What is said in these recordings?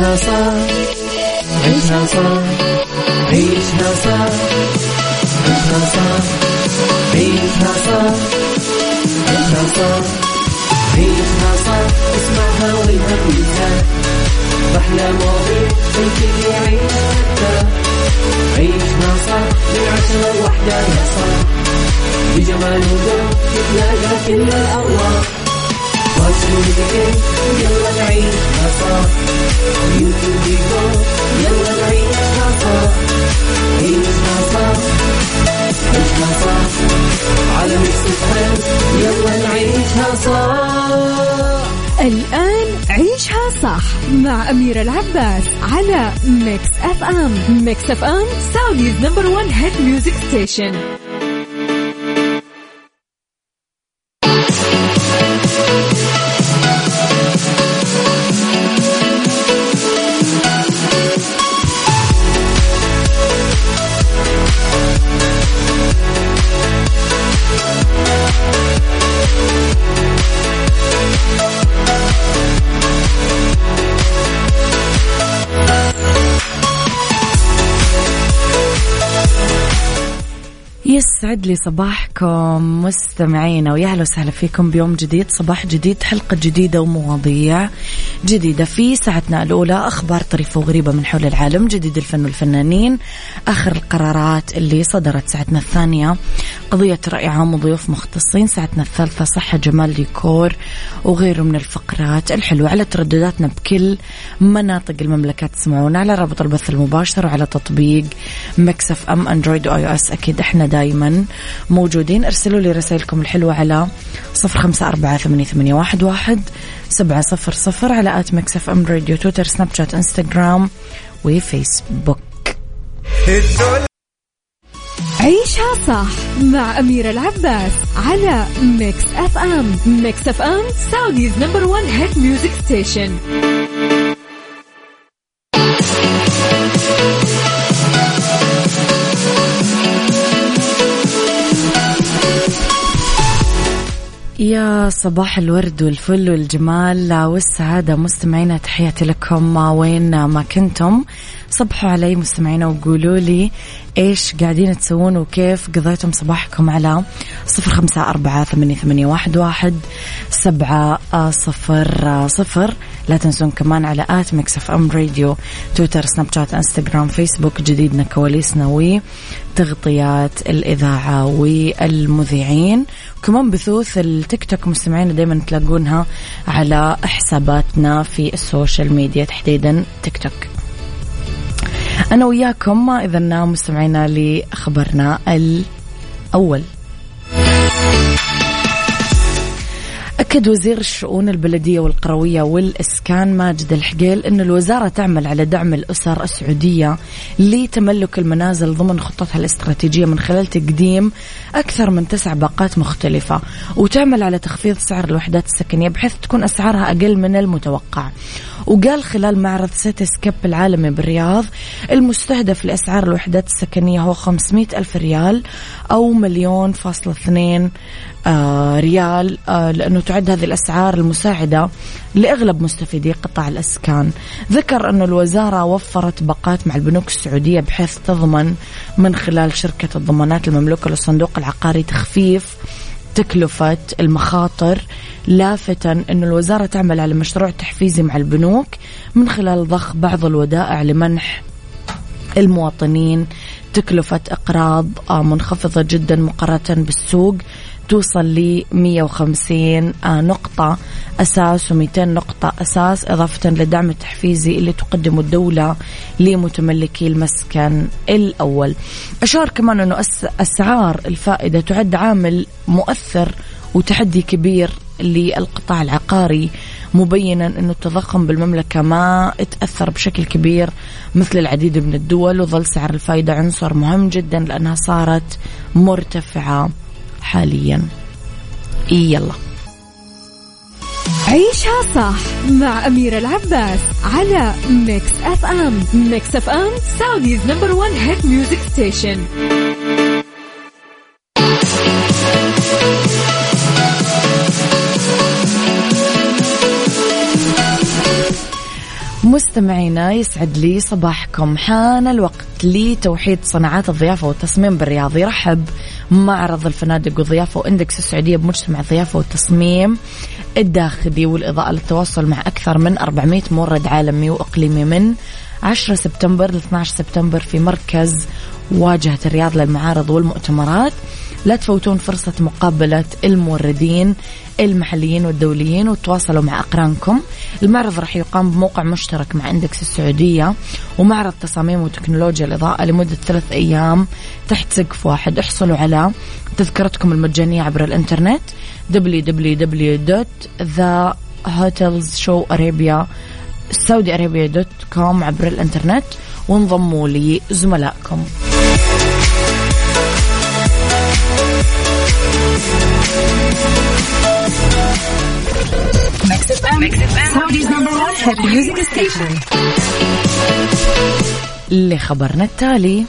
عيشها صح عيشها صح عيشها صح عيشها صح عيشها صح عيشها صح عيشها صح اسمعها والهم ينزاح أحلى مواضيع الكل يعيشها عيشها صح من 10 ل1 يا صاح بجمال وذوق تتلاقى كل الأرواح يلا نعيشها صح يمكن بيكون يلا نعيشها صح عيشها صح عيشها صح على ميكس اف ام يلا نعيشها صح. الآن عيشها صح مع أميرة العباس على ميكس اف ام. ميكس اف ام سعوديز نمبر 1 هيت ميوزك ستيشن. يسعد لي صباحكم مستمعينا ويا اهلا وسهلا فيكم بيوم جديد، صباح جديد، حلقة جديدة ومواضيع جديدة. في ساعتنا الأولى أخبار طريفة وغريبة من حول العالم، جديد الفن والفنانين، آخر القرارات اللي صدرت. ساعتنا الثانية قضية رأي عام وضيوف مختصين. ساعتنا الثالثة صحة جمال ديكور وغيره من الفقرات الحلوة. على تردداتنا بكل مناطق المملكة تسمعونا على رابط البث المباشر وعلى تطبيق ميكس اف ام اندرويد و اي او اس. أكيد احنا دايما موجودين. ارسلوا لي رسائلكم الحلوة على 0548811700 على آت ميكس اف ام راديو، تويتر، سناب شات، انستغرام وفيسبوك. عيشها صح مع أميرة العباس على ميكس اف ام. ميكس اف ام سعوديز نمبر 1 هيت ميوزك ستيشن. يا صباح الورد والفل والجمال والسعادة مستمعينا، تحياتي لكم وين ما كنتم. صبحوا علي مستمعينا وقولوا لي إيش قاعدين تسوون وكيف قضيتم صباحكم على 0548811700. لا تنسون كمان على آت ميكس اف ام راديو، تويتر، سناب شات، انستغرام، فيسبوك. جديدنا، كواليسنا وتغطيات الإذاعة والمذيعين، وكمان بثوث التيك توك مستمعين دايما تلاقونها على حساباتنا في السوشيال ميديا، تحديدا تيك توك. أنا وياكم إذا مستمعينا لخبرنا الأول. أكد وزير الشؤون البلدية والقروية والإسكان ماجد الحقيل أن الوزارة تعمل على دعم الأسر السعودية لتملك المنازل ضمن خطتها الاستراتيجية من خلال تقديم أكثر من 9 باقات مختلفة، وتعمل على تخفيض سعر الوحدات السكنية بحيث تكون أسعارها أقل من المتوقع. وقال خلال معرض سيتي سكيب العالمي بالرياض المستهدف لأسعار الوحدات السكنية هو 500,000 ريال أو 1,2 ريال، لأنه تعد هذه الأسعار المساعدة لأغلب مستفيدي قطاع الأسكان. ذكر أن الوزارة وفرت باقات مع البنوك السعودية بحيث تضمن من خلال شركة الضمانات المملوكة للصندوق العقاري تخفيف تكلفة المخاطر، لافتا أن الوزارة تعمل على مشروع تحفيزي مع البنوك من خلال ضخ بعض الودائع لمنح المواطنين تكلفة إقراض منخفضة جدا مقارنة بالسوق، توصل ل 150 نقطة أساس و200 نقطة أساس، إضافة للدعم التحفيزي اللي تقدمه الدولة لمتملكي المسكن الأول. أشار كمان أنه أسعار الفائدة تعد عامل مؤثر وتحدي كبير للقطاع العقاري، مبينا أنه التضخم بالمملكة ما اتأثر بشكل كبير مثل العديد من الدول، وظل سعر الفائدة عنصر مهم جدا لأنها صارت مرتفعة حاليا. يلا عيشها صح مع أميرة العباس على ميكس اف ام. ميكس اف ام سعوديز نمبر 1 هيت ميوزك ستيشن. مستمعينا يسعد لي صباحكم. حان الوقت لتوحيد صناعات الضيافة والتصميم بالرياض. يرحب معرض الفنادق والضيافة واندكس السعودية بمجتمع الضيافة والتصميم الداخلي والإضاءة للتواصل مع أكثر من 400 مورد عالمي وإقليمي من 10 سبتمبر ل 12 سبتمبر في مركز واجهة الرياض للمعارض والمؤتمرات. لا تفوتون فرصة مقابلة الموردين المحليين والدوليين وتواصلوا مع أقرانكم. المعرض راح يقام بموقع مشترك مع اندكس السعودية ومعرض تصاميم وتكنولوجيا الإضاءة لمدة 3 أيام تحت سقف واحد. احصلوا على تذكرتكم المجانية عبر الانترنت www.thehotelsshowarabia.com عبر الانترنت وانضموا لي زملائكم. لخبرنا التالي،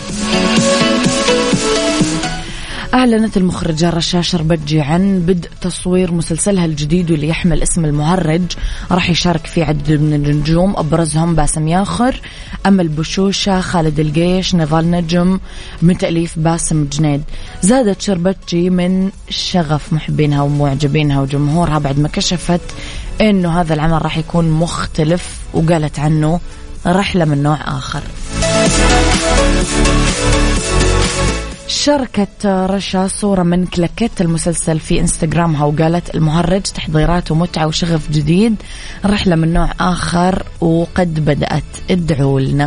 أعلنت المخرجة رشا شربتجي عن بدء تصوير مسلسلها الجديد واللي يحمل اسم المهرج. راح يشارك فيه عدد من النجوم أبرزهم باسم ياخر، أمل بشوشة، خالد القيش، نضال نجم، من تأليف باسم جنيد. زادت شربتجي من شغف محبينها ومعجبينها وجمهورها بعد ما كشفت إنه هذا العمل راح يكون مختلف وقالت عنه رحلة من نوع آخر. شاركت رشا صورة من كلاكيت المسلسل في انستغرامها وقالت المهرج تحضيرات ومتعة وشغف جديد، رحلة من نوع آخر وقد بدأت. ادعوا لنا.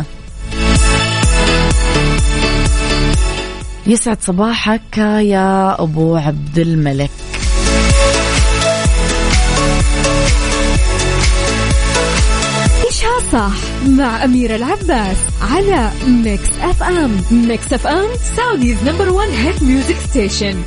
يسعد صباحك يا أبو عبد الملك. صح مع أميرة العباس على ميكس اف ام. ميكس اف ام سعوديز نمبر 1 هيت ميوزك ستيشن.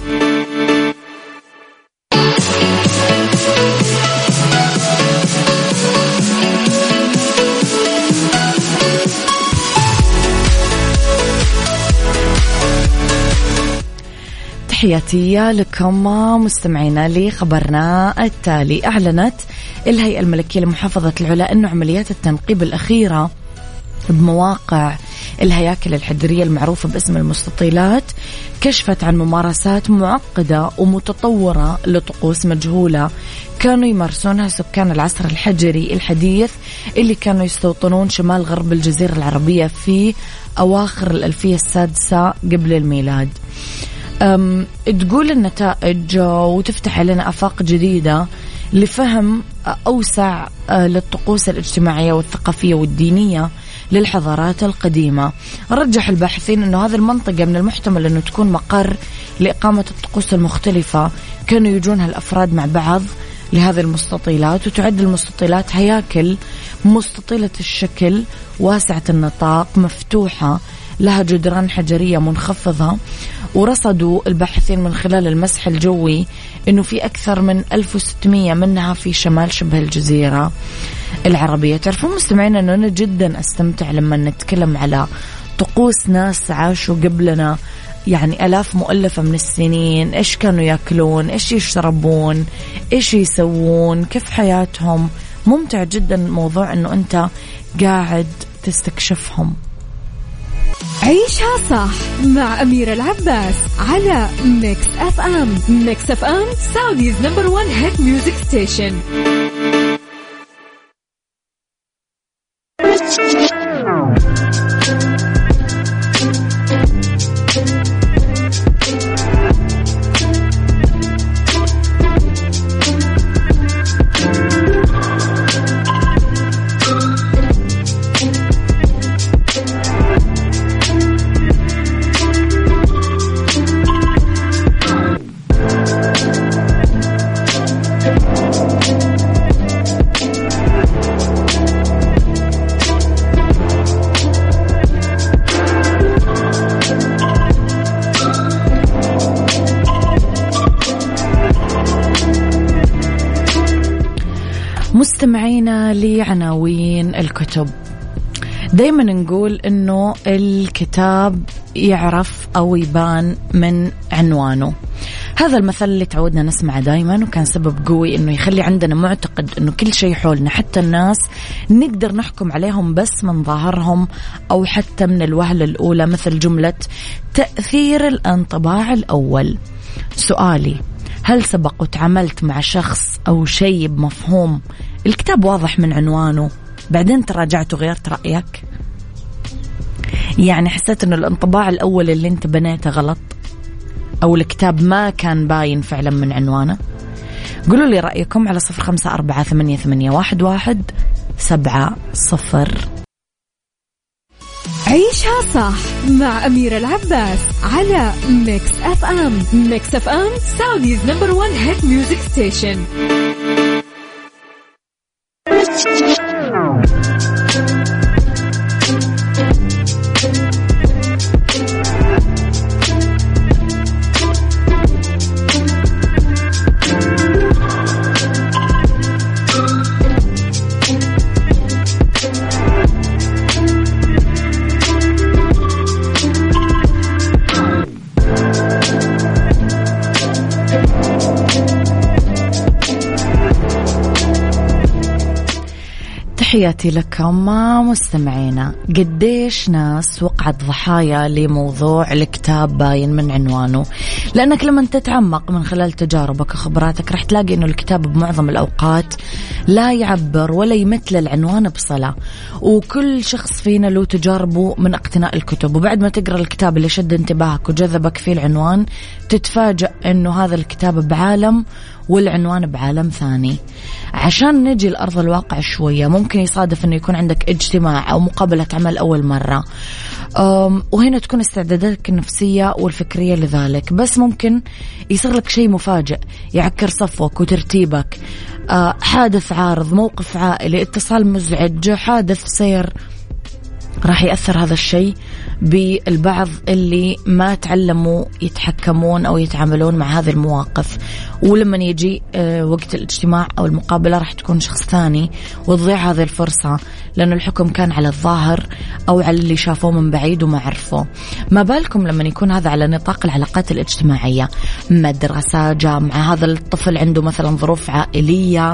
تحياتي لكم مستمعينا. لخبرنا التالي، أعلنت الهيئة الملكية لمحافظة العلا أن عمليات التنقيب الأخيرة بمواقع الهياكل الحجرية المعروفة باسم المستطيلات كشفت عن ممارسات معقدة ومتطورة لطقوس مجهولة كانوا يمارسونها سكان العصر الحجري الحديث اللي كانوا يستوطنون شمال غرب الجزيرة العربية في أواخر الألفية السادسة قبل الميلاد. تقول النتائج وتفتح لنا آفاق جديدة لفهم أوسع للطقوس الاجتماعية والثقافية والدينية للحضارات القديمة. رجح الباحثين أنه هذه المنطقة من المحتمل أنه تكون مقر لإقامة الطقوس المختلفة كانوا يجونها الأفراد مع بعض لهذه المستطيلات. وتعد المستطيلات هياكل مستطيلة الشكل واسعة النطاق مفتوحة لها جدران حجرية منخفضة. ورصدوا الباحثين من خلال المسح الجوي أنه في أكثر من 1600 منها في شمال شبه الجزيرة العربية. تعرفون مستمعين أنه أنا جدا أستمتع لما نتكلم على طقوس ناس عاشوا قبلنا يعني آلاف مؤلفة من السنين، إيش كانوا يأكلون، إيش يشربون، إيش يسوون، كيف حياتهم. ممتع جدا موضوع أنه أنت قاعد تستكشفهم. عيشها صح مع أميرة العباس على ميكس اف ام. ميكس اف ام سعوديز نمبر 1 هيت ميوزك ستيشن. مستمعينا لعناوين الكتب. دايما نقول انه الكتاب يعرف او يبان من عنوانه. هذا المثل اللي تعودنا نسمعه دايما وكان سبب قوي إنه يخلي عندنا معتقد إنه كل شيء حولنا حتى الناس نقدر نحكم عليهم بس من ظاهرهم أو حتى من الوهلة الأولى، مثل جملة تأثير الانطباع الأول. سؤالي: هل سبق وتعاملت مع شخص أو شيء بمفهوم الكتاب واضح من عنوانه بعدين تراجعت وغيرت رأيك؟ يعني حسيت إنه الانطباع الأول اللي انت بنيته غلط أو الكتاب ما كان باين فعلا من عنوانه؟ قولوا لي رأيكم على 0548811700. عيشها صح مع أميرة العباس على ميكس أف أم. ميكس أف أم سعوديز نمبر 1 هيت ميوزك ستيشن. تحياتي لكم مستمعينا. قديش ناس وقعت ضحايا لموضوع الكتاب باين من عنوانه؟ لأنك لما تتعمق من خلال تجاربك وخبراتك رح تلاقي أنه الكتاب بمعظم الأوقات لا يعبر ولا يمثل العنوان بصلة، وكل شخص فينا له تجاربه من اقتناء الكتب، وبعد ما تقرأ الكتاب اللي شد انتباهك وجذبك فيه العنوان تتفاجأ أنه هذا الكتاب بعالم والعنوان بعالم ثاني. عشان نجي لأرض الواقع شوية، ممكن يصادف أنه يكون عندك اجتماع أو مقابلة عمل أول مرة، وهنا تكون استعداداتك النفسية والفكرية لذلك، بس ممكن يصير لك شيء مفاجئ يعكر صفوك وترتيبك، حادث عارض، موقف عائلي، اتصال مزعج، حادث سير. راح يأثر هذا الشيء بالبعض اللي ما تعلموا يتحكمون أو يتعاملون مع هذه المواقف، ولما يجي وقت الاجتماع أو المقابلة راح تكون شخص ثاني وتضيع هذه الفرصة، لأنه الحكم كان على الظاهر أو على اللي شافوه من بعيد وما عرفوه. ما بالكم لما يكون هذا على نطاق العلاقات الاجتماعية، مدرسة، جامعة، هذا الطفل عنده مثلا ظروف عائلية،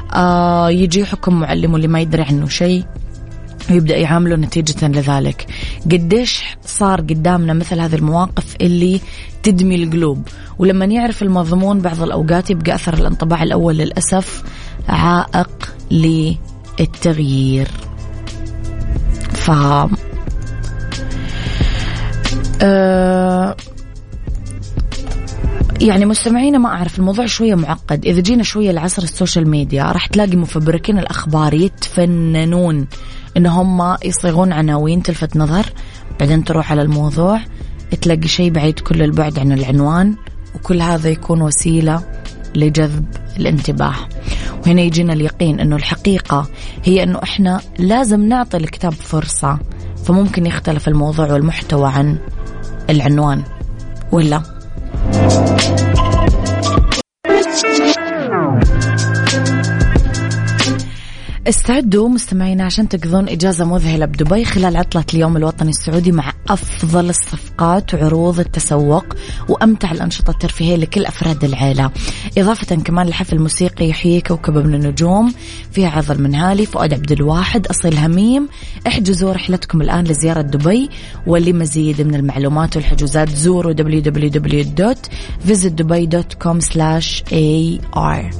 يجي حكم معلمه اللي ما يدري عنه شيء ويبدأ يعامله نتيجة لذلك. قديش صار قدامنا مثل هذه المواقف اللي تدمي القلوب، ولما يعرف المضمون بعض الأوقات يبقى أثر الانطباع الأول للأسف عائق للتغيير. يعني مستمعينا، ما أعرف، الموضوع شوية معقد. إذا جينا شوية لعصر السوشيال ميديا راح تلاقي مفبركين الأخبار يتفننون إن هم يصيغون عناوين تلفت نظر، بعدين تروح على الموضوع تلاقي شيء بعيد كل البعد عن العنوان، وكل هذا يكون وسيلة لجذب الانتباه. وهنا يجينا اليقين إنه الحقيقة هي إنه إحنا لازم نعطي الكتاب فرصة، فممكن يختلف الموضوع والمحتوى عن العنوان، ولا؟ استعدوا مستمعينا عشان تقضون إجازة مذهلة بدبي خلال عطلة اليوم الوطني السعودي مع أفضل الصفقات وعروض التسوق وأمتع الأنشطة الترفيهية لكل أفراد العائلة، إضافة كمان لحفل موسيقي يحيي كوكب من النجوم فيها عظ المنهالي، فؤاد عبد الواحد، أصيل هميم. احجزوا رحلتكم الآن لزيارة دبي، ولمزيد من المعلومات والحجوزات زوروا www.visitdubai.com/AR.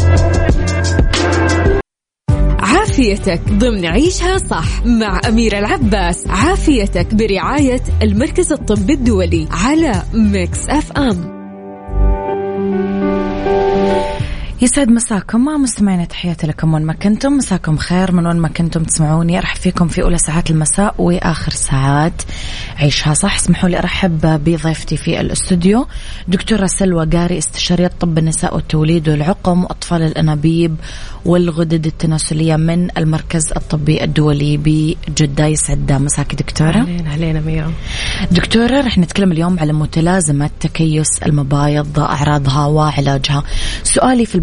عافيتك ضمن عيشها صح مع أميرة العباس. عافيتك برعاية المركز الطبي الدولي على ميكس أف أم. يسعد مساكم مستمعين، تحياتي لكم وين ما كنتم، مساكم خير من وين ما كنتم تسمعوني. أرحب فيكم في أولى ساعات المساء وآخر ساعات عيشها صح. اسمحوا لي أرحب بضيفتي في الاستوديو دكتورة سلوى قاري، استشارية طب النساء والتوليد والعقم وأطفال الأنابيب والغدد التناسلية من المركز الطبي الدولي بجدة. يسعد مساكي دكتورة. أهلين أميرة. دكتورة، رح نتكلم اليوم على متلازمة تكيس المبايض، أعراضها وعلاجها. سؤالي في البداية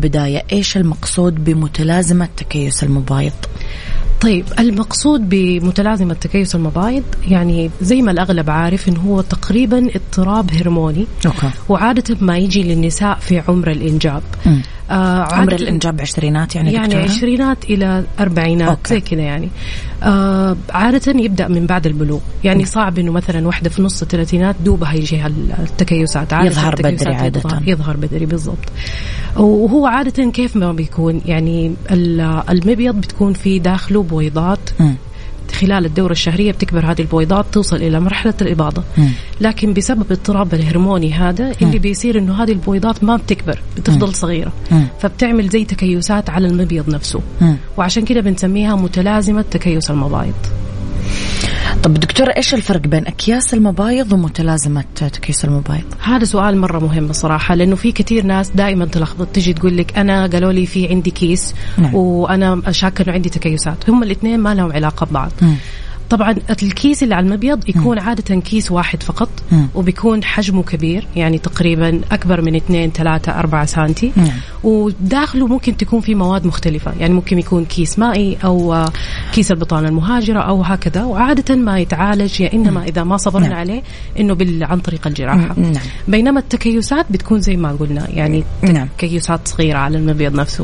البداية إيش المقصود بمتلازمة تكيس المبايض؟ طيب المقصود بمتلازمة تكيس المبايض يعني زي ما الأغلب عارف إنه هو تقريبا اضطراب هرموني. أوكي. وعادة ما يجي للنساء في عمر الإنجاب. عمر الإنجاب عشرينات يعني عشرينات إلى أربعينات زي كذا يعني. عادة يبدأ من بعد البلوغ يعني صعب إنه مثلا واحدة في نص الثلاثينات دوبها يجيها التكيسات. يظهر بدري عادة. يظهر بدري بالضبط. وهو عادة كيف ما بيكون يعني المبيض بتكون في داخله بويضات. خلال الدورة الشهرية بتكبر هذه البويضات توصل إلى مرحلة الإباضة. لكن بسبب اضطراب الهرموني هذا اللي بيصير إنه هذه البويضات ما بتكبر بتفضل صغيرة فبتعمل زي تكيسات على المبيض نفسه. وعشان كده بنسميها متلازمة تكيس المبايض. طب دكتورة إيش الفرق بين أكياس المبايض ومتلازمة تكيس المبايض؟ هذا سؤال مرة مهم بصراحة لأنه في كثير ناس دائما تلخبط تجي تقول لك أنا قالوا لي في عندي كيس وأنا شاكة إنه عندي تكيسات. هم الاثنين ما لهم علاقة ببعض. طبعا الكيس اللي على المبيض يكون عادة كيس واحد فقط وبيكون حجمه كبير يعني تقريبا أكبر من 2 3 4 سنتي. وداخله ممكن تكون في مواد مختلفة يعني ممكن يكون كيس مائي أو كيس البطانة المهاجرة أو هكذا. وعادة ما يتعالج يا إنما إذا ما صبرنا عليه إنه عن طريق الجراحة. بينما التكيسات بتكون زي ما قلنا يعني تكيسات صغيرة على المبيض نفسه.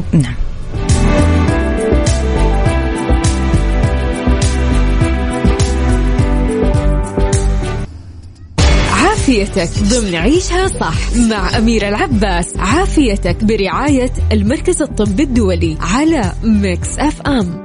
عافيتك ضمن عيشها صح مع أميرة العباس. عافيتك برعاية المركز الطبي الدولي على ميكس اف ام.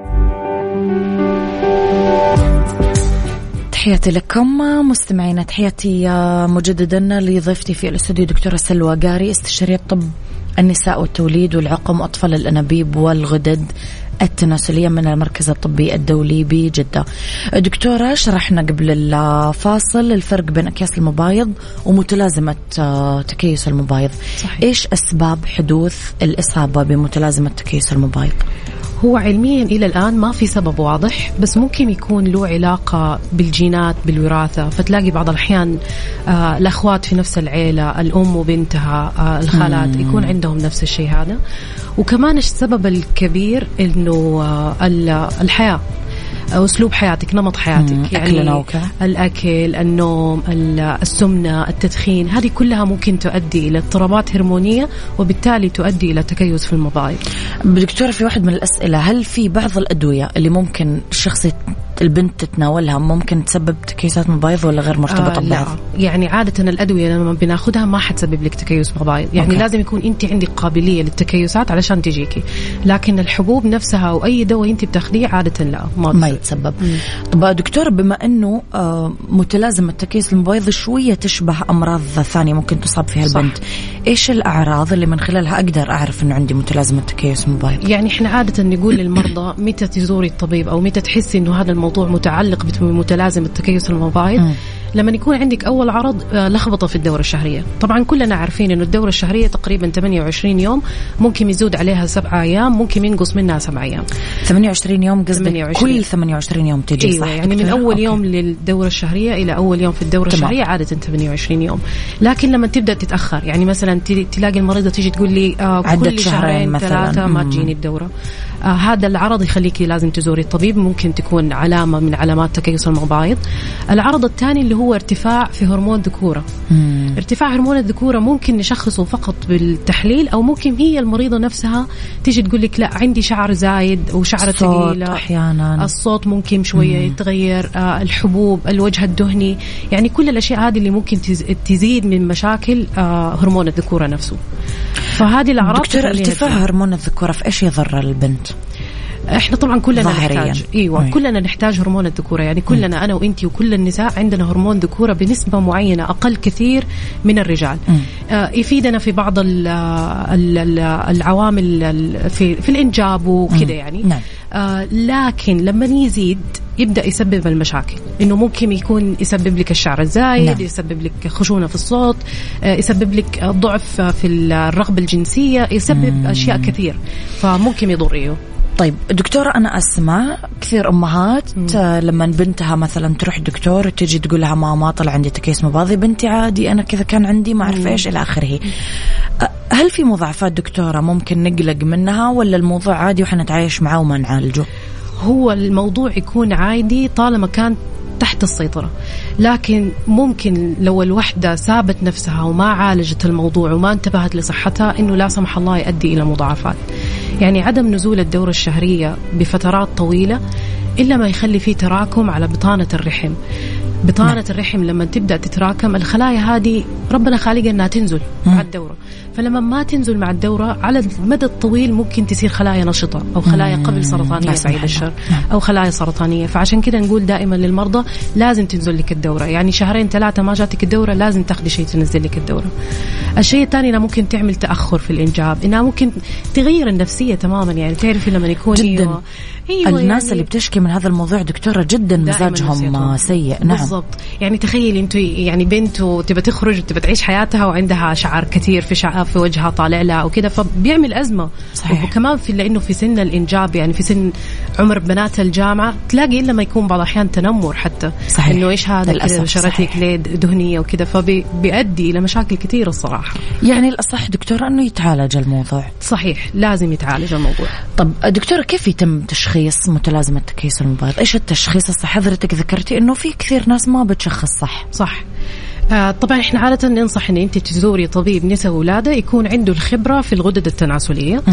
تحياتي لكم مستمعين. تحياتي مجددا لضيفتي في الاستوديو دكتورة سلوى قاري استشارية طب النساء والتوليد والعقم وأطفال الأنابيب والغدد التناسلية من المركز الطبي الدولي بجدة. دكتورة شرحنا قبل الفاصل الفرق بين أكياس المبايض ومتلازمة تكيس المبايض. صحيح. إيش أسباب حدوث الإصابة بمتلازمة تكيس المبايض؟ هو علميا إلى الآن ما في سبب واضح بس ممكن يكون له علاقة بالجينات بالوراثة. فتلاقي بعض الأحيان الأخوات في نفس العيلة الأم وبنتها الخالات يكون عندهم نفس الشيء هذا. وكمان السبب الكبير إنه الحياة أسلوب حياتك نمط حياتك يعني الأكل النوم السمنة التدخين هذه كلها ممكن تؤدي إلى اضطرابات هرمونية وبالتالي تؤدي إلى تكيس في المبايض. دكتورة في واحد من الأسئلة هل في بعض الأدوية اللي ممكن البنت تتناولها ممكن تسبب تكيسات مبايض ولا غير مرتبطة ببعض؟ يعني عادة الأدوية لما بناخدها ما حتسبب لك تكيس مبايض يعني لازم يكون أنت عندك قابلية للتكيسات علشان تجيكي. لكن الحبوب نفسها أو أي دواء أنت بتاخديه عادة لا ما يتسبب. طب دكتور بما أنه متلازمة تكيس المبايض شوية تشبه أمراض ثانية ممكن تصاب فيها البنت. إيش الأعراض اللي من خلالها أقدر أعرف أنه عندي متلازمة تكيس مبايض؟ يعني إحنا عادة نقول للمرضى متى تزوري الطبيب أو متى تحسي أنه هذا الموضوع متعلق بمتلازمة تكيس المبايض. لما يكون عندك أول عرض لخبطة في الدورة الشهرية. طبعا كلنا عارفين إنه الدورة الشهرية تقريبا 28 يوم ممكن يزود عليها 7 أيام ممكن ينقص منها 7 أيام. 28 يوم قصدك كل 28 يوم تجي؟ أيوة صح يعني من أول يوم للدورة الشهرية إلى أول يوم في الدورة الشهرية عادة 28 يوم. لكن لما تبدأ تتأخر يعني مثلا تلاقي المريضة تيجي تقول لي كل شهرين 3 ما تجيني الدورة. هذا العرض يخليكي لازم تزوري الطبيب. ممكن تكون علامة من علامات تكيس المبايض. العرض الثاني اللي هو ارتفاع في هرمون الذكورة. ارتفاع هرمون الذكورة ممكن نشخصه فقط بالتحليل أو ممكن هي المريضة نفسها تيجي تقول لك لا عندي شعر زايد وشعر ثقيل. أحيانا الصوت ممكن شوية يتغير. الحبوب الوجه الدهني يعني كل الأشياء هذه اللي ممكن تزيد من مشاكل هرمون الذكورة نفسه. فهذه الأعراض. دكتور ارتفاع هرمون الذكورة في إيش يضر البنت؟ احنا طبعا كلنا ظاهرياً. نحتاج كلنا نحتاج هرمون الذكورة يعني كلنا أنا وإنتي وكل النساء عندنا هرمون ذكورة بنسبة معينة أقل كثير من الرجال. يفيدنا في بعض العوامل في الإنجاب وكذا يعني. لكن لما يزيد يبدأ يسبب المشاكل إنه ممكن يكون يسبب لك الشعر الزايد. يسبب لك خشونة في الصوت. يسبب لك ضعف في الرغبة الجنسية. يسبب أشياء كثير فممكن يضره. طيب دكتورة، أنا أسمع كثير أمهات لما بنتها مثلا تروح دكتور تيجي تقول لها ما طلع عندي تكيس مباضي، بنتي عادي أنا كذا كان عندي ما أعرف إيش إلى آخره. هل في مضاعفات دكتورة ممكن نقلق منها، ولا الموضوع عادي وحنا نتعايش معه وما نعالجه؟ هو الموضوع يكون عادي طالما كان تحت السيطرة، لكن ممكن لو الوحدة سابت نفسها وما عالجت الموضوع وما انتبهت لصحتها إنه لا سمح الله يؤدي إلى مضاعفات. يعني عدم نزول الدورة الشهرية بفترات طويلة إلا ما يخلي فيه تراكم على بطانة الرحم. بطانة الرحم لما تبدأ تتراكم الخلايا هذه ربنا خالقها أنها تنزل مع الدورة، فلما ما تنزل مع الدورة على المدى الطويل ممكن تصير خلايا نشطة أو خلايا قبل سرطانية بعيد الشر أو خلايا سرطانية. فعشان كده نقول دائما للمرضى لازم تنزل لك الدورة، يعني 2-3 ما جاتك الدورة لازم تاخدي شيء تنزل لك الدورة. الشيء الثاني إنها ممكن تعمل تأخر في الإنجاب، إنها ممكن تغير النفسية تماما. يعني تعرفي لما يكون جدا الناس يعني اللي بتشكي من هذا الموضوع دكتورة جدا مزاجهم سيء. نعم بالضبط. يعني تخيلي انتوا يعني بنت تبى تخرج وتبى تعيش حياتها وعندها شعر كثير في وجهها طالع لها وكذا، فبيعمل أزمة. صحيح. وكمان لأنه في سن الإنجاب، يعني في سن عمر بنات الجامعة، تلاقي إلا ما يكون بعض الأحيان تنمر حتى. صحيح. إنه إيش هذا بشرتك ليه دهنية وكذا، فبيؤدي إلى مشاكل كثيرة الصراحة. يعني الأصح دكتورة أنه يتعالج الموضوع. صحيح، لازم يتعالج الموضوع. طب دكتورة، كيف يتم تشخيص متلازمة تكيس المبايض؟ إيش التشخيص الصح؟ حضرتك ذكرتي إنه في كثير ناس ما بتشخص صح. طبعا احنا عادة ننصح ان انت تزوري طبيب نساء وولادة يكون عنده الخبرة في الغدد التناسلية.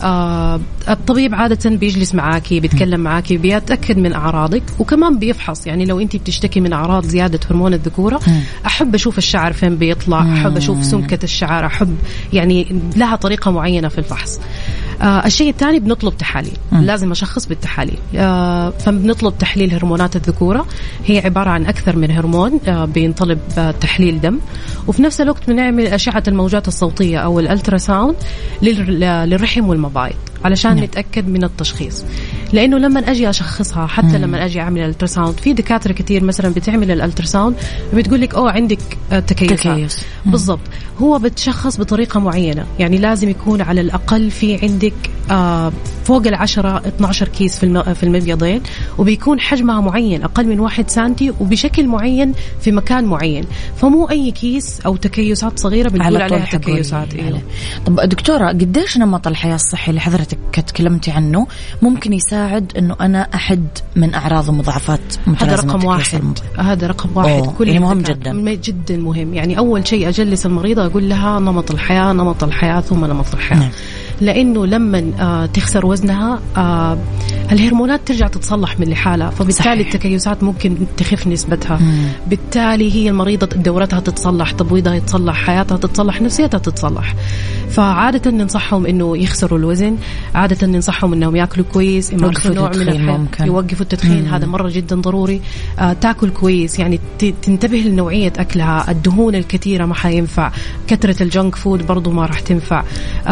الطبيب عادة بيجلس معاكي، بيتكلم معاكي، بيتأكد من أعراضك، وكمان بيفحص. يعني لو انت بتشتكي من أعراض زيادة هرمون الذكورة، أحب أشوف الشعر فين بيطلع، أحب أشوف سمكة الشعر، أحب يعني لها طريقة معينة في الفحص. الشيء الثاني بنطلب تحاليل، لازم أشخص بالتحاليل. فبنطلب تحليل هرمونات الذكورة، هي عبارة عن أكثر من هرمون. بينطلب تحليل دم، وفي نفس الوقت بنعمل أشعة الموجات الصوتية أو الألتراساوند للرحم والمبايض علشان نتأكد من التشخيص. لأنه لما أجي أشخصها، حتى لما أجي أعمل الألتراساوند، في دكاترة كتير مثلا بتعمل الألتراساوند بتقول لك عندك تكيس. بالضبط. هو بتشخص بطريقة معينة، يعني لازم يكون على الأقل في عندك فوق 10-12 كيس في المبيضين، وبيكون حجمها معين أقل من 1 سنتي وبشكل معين في مكان معين. فمو أي كيس أو تكيسات صغيرة بنقول عليها تكيسات. طب دكتورة، قديش نمط الحياة الصحي اللي حضرتك تكلمتي عنه ممكن يساعد إنه أنا أحد من أعراض ومضاعفات متلازمة تكيس المبايض؟ هذا رقم واحد. كل يعني مهم جدا مهم. يعني أول شيء أجلس المريضة أقول لها نمط الحياة ثم نمط الحياة. لأنه لما تخسر وزنها الهرمونات ترجع تتصلح من لحالها، فبالتالي التكيسات ممكن تخف نسبتها. بالتالي هي المريضة دورتها تتصلح، تبويضها يتصلح، حياتها تتصلح، نفسيتها تتصلح. فعادة ننصحهم إنه يخسروا الوزن، عادة ننصحهم إنهم يأكلوا كويس، يمارسوا نوع من يوقفوا التدخين. هذا مرة جدا ضروري. تأكل كويس، يعني تنتبه لنوعية أكلها. الدهون الكثيرة ما حينفع، كثرة الجنك فود برضو ما راح تنفع.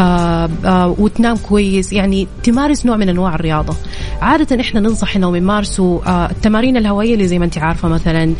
وتنام كويس، يعني تمارس نوع من أنواع الرياضة. عادة إحنا ننصح إنهم يمارسوا التمارين الهوائية اللي زي ما أنت عارفة، مثلا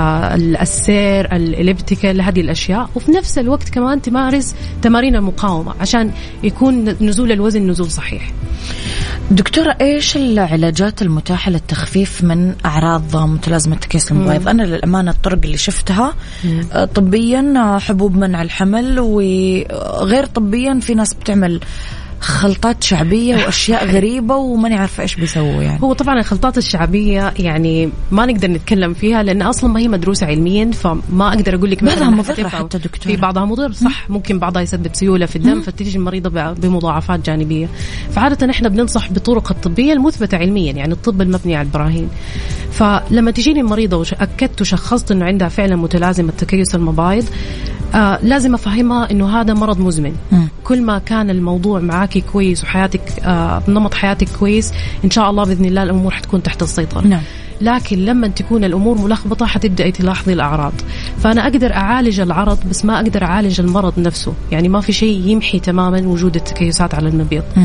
السير، الإليبتيكال، هذه الأشياء. وفي نفس الوقت كمان تمارس تمارين المقاومة عشان يكون نزول الوزن نزول صحيح. دكتورة، إيش العلاجات المتاحة للتخفيف من أعراض متلازمة تكيس المبايض؟ أنا للأمانة الطرق اللي شفتها طبيا حبوب منع الحمل، وغير طبيا في ناس بتعمل خلطات شعبية وأشياء غريبة وماني عارفة إيش بيسووا. يعني هو طبعا الخلطات الشعبية يعني ما نقدر نتكلم فيها لأن أصلا ما هي مدروسة علميا، فما أقدر أقول لك بعضها مضرة حتى دكتور. في بعضها مضر صح، ممكن بعضها يسبب سيولة في الدم فتيجي المريضة بمضاعفات جانبية. فعادة إحنا بننصح بالطرق الطبية المثبتة علميا، يعني الطب المبني على البراهين. فلما تجيني المريضة وأكدت وشخصت إنه عندها فعلا متلازمة تكيس المبايض، لازم أفهمها إنه هذا مرض مزمن. كل ما كان الموضوع معاكي كويس وحياتك نمط حياتك كويس، إن شاء الله بإذن الله الأمور حتكون تحت السيطرة. نعم. لكن لما تكون الأمور ملخبطة حتبدأي تلاحظي الأعراض. فأنا أقدر أعالج العرض بس ما أقدر أعالج المرض نفسه، يعني ما في شيء يمحي تماما وجود التكيسات على المبيض.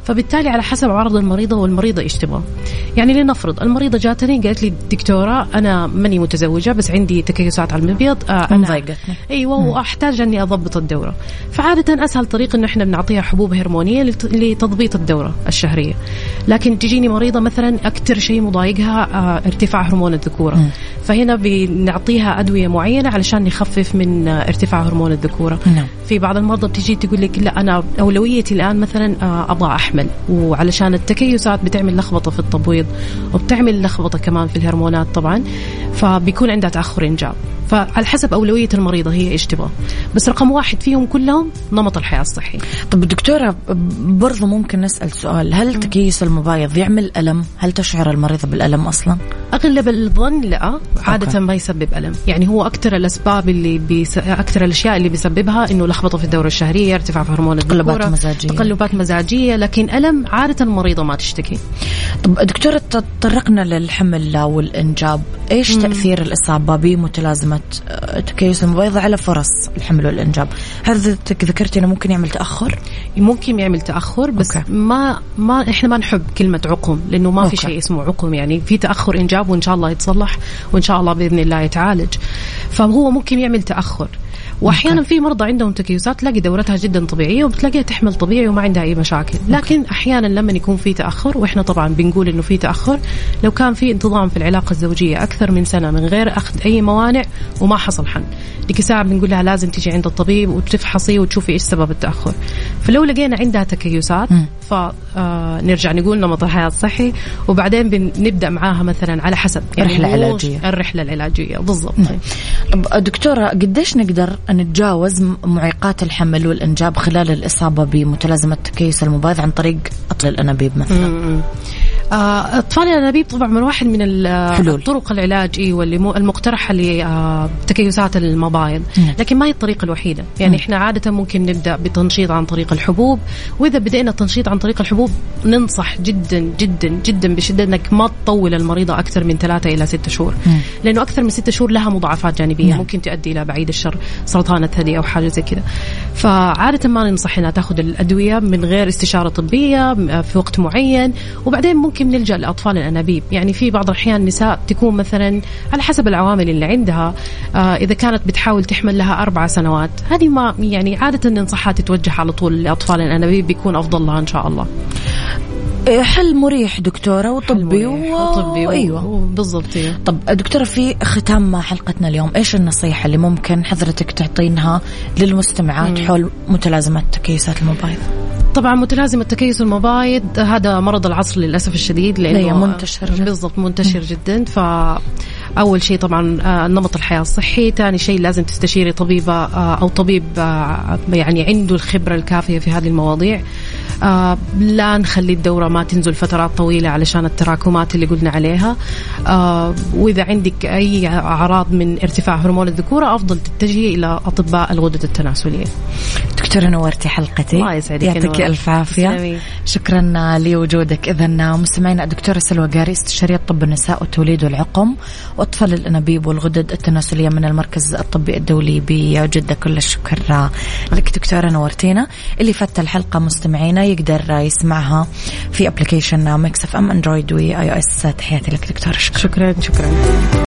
فبالتالي على حسب عرض المريضة والمريضة إيش تبغى. يعني لنفرض المريضة جاتني قالت لي دكتورة أنا ماني متزوجة بس عندي تكيسات على المبيض، أنا أيوة وأحتاج أني أضبط الدورة. فعادة أسهل طريق إنه إحنا بنعطيها حبوب هرمونية لتضبيط الدورة الشهرية. لكن تجيني مريضة مثلا أكتر شيء مضايقها ارتفاع هرمون الذكورة، فهنا بنعطيها أدوية معينة علشان نخفف من ارتفاع هرمون الذكورة. في بعض المرضى بتيجي تقول لك لا أنا أولويتي الآن مثلا أبغى أحمل، وعلشان التكيسات بتعمل لخبطة في التبويض وبتعمل لخبطة كمان في الهرمونات طبعا، فبيكون عندها تأخر إنجاب. فعلى حسب أولوية المريضة هي إيش تبغى، بس رقم واحد فيهم كلهم نمط الحياة الصحي. طب دكتورة برضو ممكن نسأل سؤال، هل تكيس المبايض يعمل ألم؟ هل تشعر المريضة بالألم أصلا؟ أغلب الظن لا، عادة ما يسبب ألم. يعني هو أكتر الأسباب أكتر الأشياء اللي بيسببها إنه لخبطة في الدورة الشهرية، ارتفاع في هرمون الذكورة، تقلبات مزاجية، لكن ألم عادة المريضة ما تشتكي. طب دكتورة تطرقنا للحمل والإنجاب، إيش تأثير الإصابة بمتلازمة تكيس المبايض على فرص الحمل والإنجاب؟ حضرتك ذكرتي إنه ممكن يعمل تأخر. ممكن يعمل تأخر بس ما إحنا ما نحب كلمة عقم، لأنه ما في شيء اسمه عقم. يعني في تأخر إنجاب وإن شاء الله يتصلح وإن شاء الله بإذن الله يتعالج، فهو ممكن يعمل تأخر. واحيانا في مرضى عندهم تكيسات تلاقي دورتها جدا طبيعيه وبتلاقيها تحمل طبيعي وما عندها اي مشاكل، لكن احيانا لما يكون في تاخر، واحنا طبعا بنقول انه في تاخر لو كان في انتظام في العلاقه الزوجيه اكثر من سنه من غير اخذ اي موانع وما حصل حل، ديك الساعه بنقول لها لازم تيجي عند الطبيب وتفحصي وتشوفي ايش سبب التاخر. فلو لقينا عندها تكيسات فنرجع نقول نمط الحياه الصحي، وبعدين بنبدا معاها مثلا على حسب يعني الرحله العلاجيه بالضبط. طب دكتوره قديش نقدر نتجاوز معيقات الحمل والإنجاب خلال الإصابة بمتلازمة تكيس المبايض عن طريق أطفال الأنابيب مثلا؟ أطفال الأنابيب طبعا من واحد من الطرق العلاج واللي المقترحة لتكيسات المبايض، لكن ما هي الطريقة الوحيدة. يعني إحنا عادة ممكن نبدأ بتنشيط عن طريق الحبوب، وإذا بدأنا التنشيط عن طريق الحبوب ننصح جدا جدا جدا بشدة أنك ما تطول المريضة أكثر من 3 إلى 6 شهور، لأنه أكثر من 6 شهور لها مضاعفات جانبية ممكن تؤدي إلى بعيد الشر سرطان الثدي أو حاجة زي كذا. فعادة ما ننصح أنها تأخذ الأدوية من غير استشارة طبية في وقت معين، وبعدين ممكن نلجأ لأطفال الأنابيب. يعني في بعض الأحيان نساء تكون مثلا على حسب العوامل اللي عندها، إذا كانت بتحاول تحمل لها 4 سنوات، هذه ما يعني عادة ننصحها تتوجه على طول لأطفال الأنابيب، بيكون أفضل لها إن شاء الله. حل مريح دكتورة وطبي أيوة بالضبط. طب دكتورة في ختام حلقتنا اليوم، إيش النصيحة اللي ممكن حضرتك تعطينها للمستمعات حول متلازمة تكيسات المبايض؟ طبعا متلازمة تكيس المبايض هذا مرض العصر للأسف الشديد، لأنه منتشر بالضبط منتشر جدا. فأول شيء طبعا نمط الحياة الصحي، ثاني شيء لازم تستشيري طبيبة أو طبيب يعني عنده الخبرة الكافية في هذه المواضيع. لا نخلي الدورة ما تنزل فترات طويلة علشان التراكمات اللي قلنا عليها. وإذا عندك أي أعراض من ارتفاع هرمون الذكورة أفضل تتجهي إلى أطباء الغدد التناسلية. دكتورة نورتي حلقتي، الله يسعدك، يعطيك ألف عافية. شكرا لوجودك. إذن مستمعينا الدكتورة سلوى قاري، استشارية طب النساء والتوليد والعقم وأطفال الأنابيب والغدد التناسلية من المركز الطبي الدولي بجدة. كل الشكر لك دكتورة، نورتينا. اللي فات الحلقة مستمعينا يقدر يسمعها في أبليكيشن ميكس اف ام اندرويد وآي او اس. تحياتي لك دكتورة. شكرا.